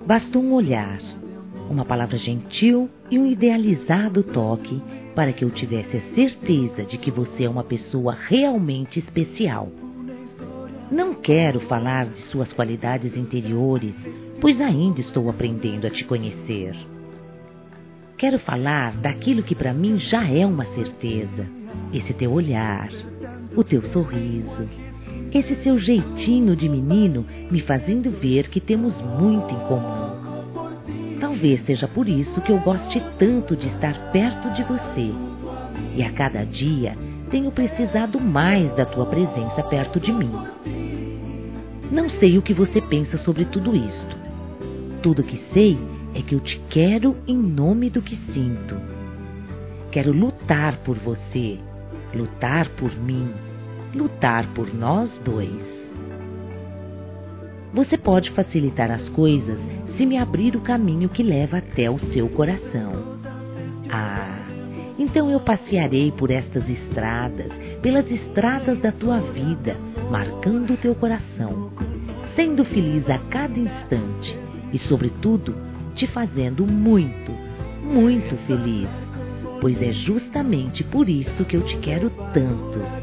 Bastou um olhar, uma palavra gentil e um idealizado toque para que eu tivesse a certeza de que você é uma pessoa realmente especial. Não quero falar de suas qualidades interiores, pois ainda estou aprendendo a te conhecer. Quero falar daquilo que para mim já é uma certeza. Esse teu olhar, o teu sorriso, esse seu jeitinho de menino me fazendo ver que temos muito em comum. Talvez seja por isso que eu goste tanto de estar perto de você. E a cada dia tenho precisado mais da tua presença perto de mim. Não sei o que você pensa sobre tudo isto. Tudo que sei é que eu te quero em nome do que sinto. Quero lutar por você, lutar por mim, lutar por nós dois. Você pode facilitar as coisas se me abrir o caminho que leva até o seu coração. Então eu passearei por estas estradas, pelas estradas da tua vida, marcando o teu coração, sendo feliz a cada instante e, sobretudo, te fazendo muito, muito feliz, pois é justamente por isso que eu te quero tanto.